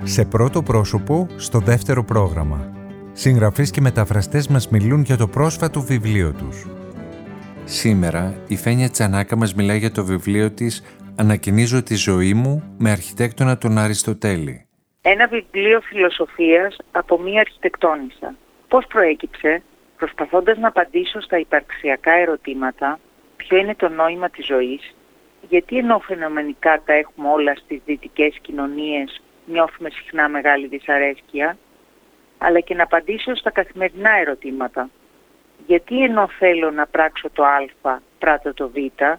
Σε πρώτο πρόσωπο, στο δεύτερο πρόγραμμα. Συγγραφείς και μεταφραστές μας μιλούν για το πρόσφατο βιβλίο τους. Σήμερα, η Φένια Τσανάκα μας μιλάει για το βιβλίο της «Ανακαινίζω τη ζωή μου» με αρχιτέκτονα τον Αριστοτέλη. Ένα βιβλίο φιλοσοφίας από μία αρχιτεκτόνισσα. Πώς προέκυψε? Προσπαθώντας να απαντήσω στα υπαρξιακά ερωτήματα, ποιο είναι το νόημα της ζωής, γιατί ενώ φαινομενικά τα έχουμε όλα στις δυτικές κοινωνίες, νιώθουμε συχνά μεγάλη δυσαρέσκεια, αλλά και να απαντήσω στα καθημερινά ερωτήματα. Γιατί ενώ θέλω να πράξω το α, πράττω το β,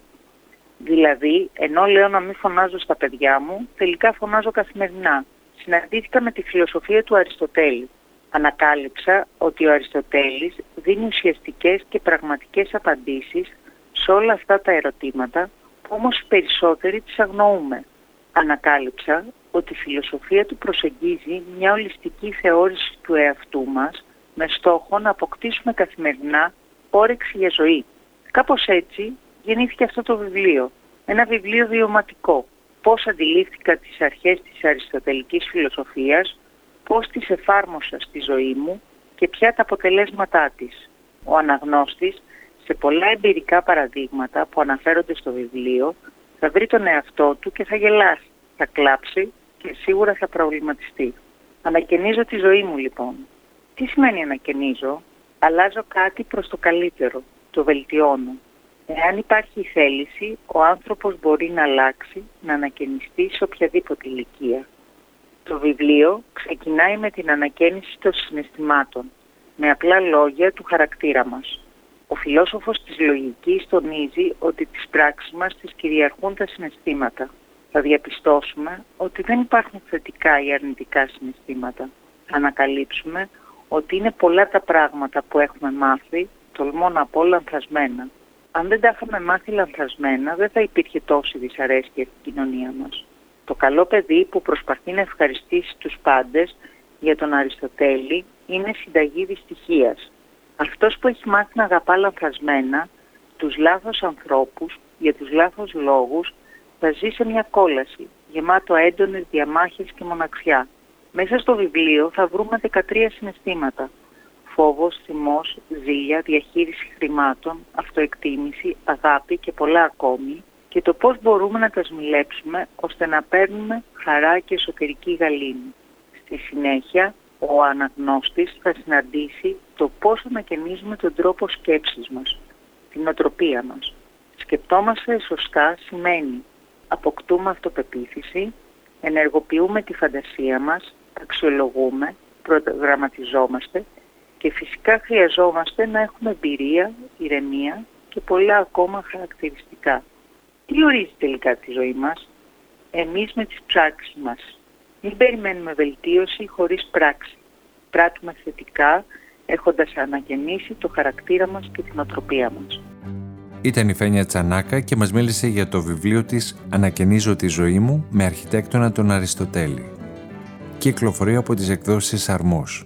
δηλαδή ενώ λέω να μην φωνάζω στα παιδιά μου, τελικά φωνάζω καθημερινά. Συναντήθηκα με τη φιλοσοφία του Αριστοτέλη. Ανακάλυψα ότι ο Αριστοτέλης δίνει ουσιαστικές και πραγματικές απαντήσεις σε όλα αυτά τα ερωτήματα, που όμως οι περισσότεροι τις αγνοούμε. Ανακάλυψα ότι η φιλοσοφία του προσεγγίζει μια ολιστική θεώρηση του εαυτού μας με στόχο να αποκτήσουμε καθημερινά όρεξη για ζωή. Κάπως έτσι γεννήθηκε αυτό το βιβλίο. Ένα βιβλίο βιωματικό. Πώς αντιλήφθηκα τις αρχές της αριστοτελικής φιλοσοφίας, πώς τις εφάρμοσα στη ζωή μου και ποια τα αποτελέσματά της. Ο αναγνώστης, σε πολλά εμπειρικά παραδείγματα που αναφέρονται στο βιβλίο, θα βρει τον εαυτό του και θα γελάσει, θα κλάψει και σίγουρα θα προβληματιστεί. Ανακαινίζω τη ζωή μου λοιπόν. Τι σημαίνει ανακαινίζω? Αλλάζω κάτι προς το καλύτερο, το βελτιώνω. Εάν υπάρχει η θέληση, ο άνθρωπος μπορεί να αλλάξει, να ανακαινιστεί σε οποιαδήποτε ηλικία. Το βιβλίο ξεκινάει με την ανακαίνιση των συναισθημάτων, με απλά λόγια του χαρακτήρα μας. Ο φιλόσοφος της λογικής τονίζει ότι τις πράξεις μας τις κυριαρχούν τα συναισθήματα. Θα διαπιστώσουμε ότι δεν υπάρχουν θετικά ή αρνητικά συναισθήματα. Θα ανακαλύψουμε ότι είναι πολλά τα πράγματα που έχουμε μάθει, τολμώ να πω λανθασμένα. Αν δεν τα είχαμε μάθει λανθασμένα, δεν θα υπήρχε τόση δυσαρέσκεια στην κοινωνία μας. Το καλό παιδί που προσπαθεί να ευχαριστήσει τους πάντες, για τον Αριστοτέλη, είναι συνταγή δυστυχίας. Αυτός που έχει μάθει να αγαπά λανθασμένα τους λάθος ανθρώπους, για τους λάθος λόγους, θα ζει σε μια κόλαση, γεμάτο έντονες διαμάχες και μοναξιά. Μέσα στο βιβλίο θα βρούμε 13 συναισθήματα. Φόβος, θυμός, ζήλια, διαχείριση χρημάτων, αυτοεκτίμηση, αγάπη και πολλά ακόμη, και το πώς μπορούμε να τα σμιλέψουμε ώστε να παίρνουμε χαρά και εσωτερική γαλήνη. Στη συνέχεια, ο αναγνώστης θα συναντήσει το πώς ανακαινίζουμε τον τρόπο σκέψης μας, την νοοτροπία μας. Σκεπτόμαστε σωστά σημαίνει αποκτούμε αυτοπεποίθηση, ενεργοποιούμε τη φαντασία μας, αξιολογούμε, προγραμματιζόμαστε και φυσικά χρειαζόμαστε να έχουμε εμπειρία, ηρεμία και πολλά ακόμα χαρακτηριστικά. Τι ορίζει τελικά τη ζωή μας? Εμείς με τις πράξεις μας. Μην περιμένουμε βελτίωση χωρίς πράξη. Πράττουμε θετικά, έχοντας ανακαινήσει το χαρακτήρα μας και την νοοτροπία μας. Ήταν η Φένια Τσανάκα και μας μίλησε για το βιβλίο της «Ανακαινίζω τη ζωή μου» με αρχιτέκτονα τον Αριστοτέλη. Κυκλοφορεί από τις εκδόσεις Αρμός.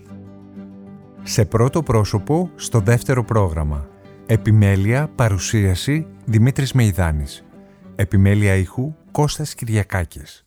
Σε πρώτο πρόσωπο, στο δεύτερο πρόγραμμα. Επιμέλεια, παρουσίαση, Δημήτρης Μεϊδάνης. Επιμέλεια ήχου, Κώστας Κυριακάκης.